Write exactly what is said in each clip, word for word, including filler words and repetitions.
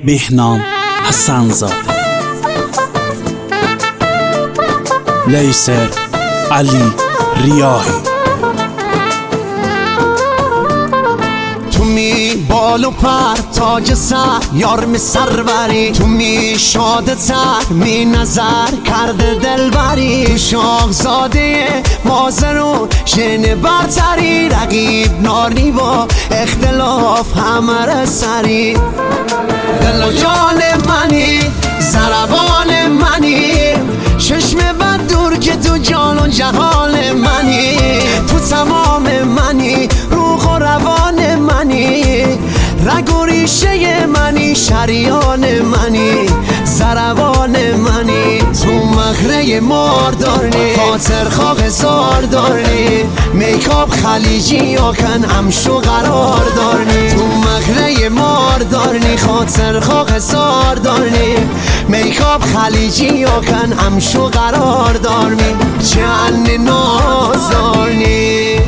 بهنام حسن‌زاده، لیسر علی ریاحی. تو می بال و پر تاج سر یار می سروری، تو می شاده تر می نظر کرده دلبری، تو شاهزاده مازرو ژن برتری، رقیب ناری با اختلاف همه سری. دل و جان منی زربان منی، چشم بد دور که تو جان و جهان منی، تو تمام منی روح و روان منی، رگ و ریشه منی شریان منی، زربان منی، تو مخره ماردارنی خاطر خواه زاردارنی، میکاپ خلیجی یا کن امشو قرار دارنی، تو مخره ماردارنی خاطر خواه زاردارنی، میکاپ خلیجی یا کن امشو قرار دارنی، چند نازدارنی.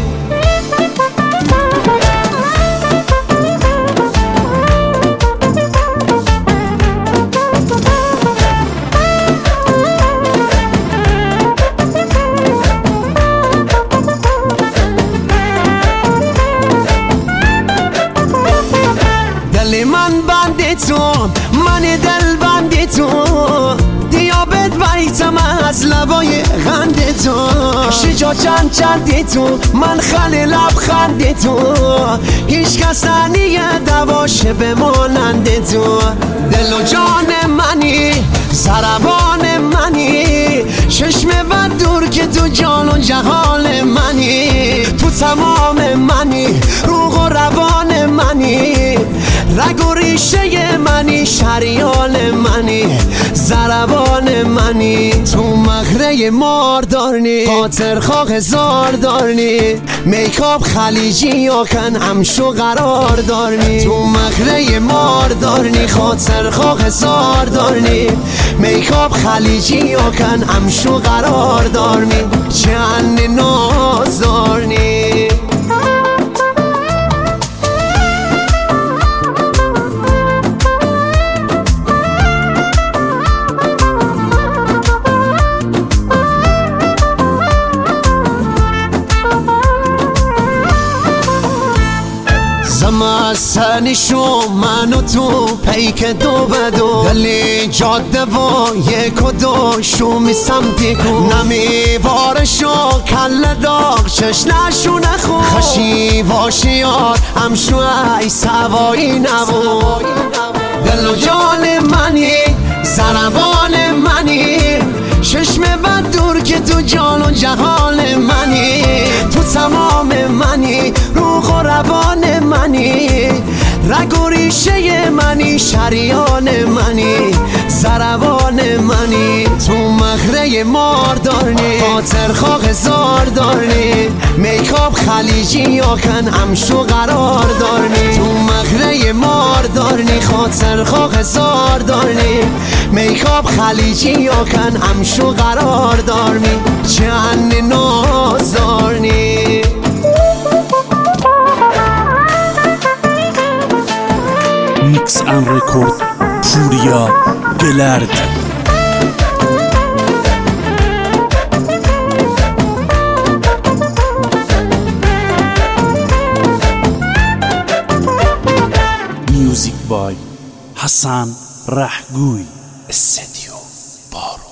دل من بندی تو، من دل بندی تو، دیابت بیتم از لبای غندی تو، شجا چند چندی تو، من خلی لبخندی تو، هیچ کس نیه دواشه بمانندی تو. دل و جان منی زربان منی، چشم بد دور که تو جان و جهان منی، تو تمام منی روح و روان منی، رگ و ریشه منی شریان منی، زربان منی، تو مخره ماردارنی خاطر خواه زاردارنی، میکاپ خلیجی یا کن امشو قرار دارنی، تو مخره ماردارنی خاطر خواه زاردارنی، میکاپ خلیجی یا کن امشو قرار دارنی، چند نازدارنی. زمستنی شو من و تو پیک دو بدو، دلی جاده و یک و دو شومی سمتی کو، نمی بارشو کل داغ چش نشو نخو، خشی واشیار همشو ای سوایی نبو. دل و جان منی زربان منی، چشم بد دور که تو جان و جهان منی، تو تمام منی روح و روان منی، رگ و ریشه منی شریان منی، زربان منی، تو مخره ماردارنی خاطر خواه زاردارنی، میکاپ خلیجی یا کن امشو قرار دارنی، تو مخره ماردارنی خاطر خواه زاردارنی، میکاپ خلیجی یا کن امشو قرار دارنی، چند نازدارنی. میکس ان رکورد پوریا گلردی. میوزیک بای حسن رحگوی، استدیو بارو.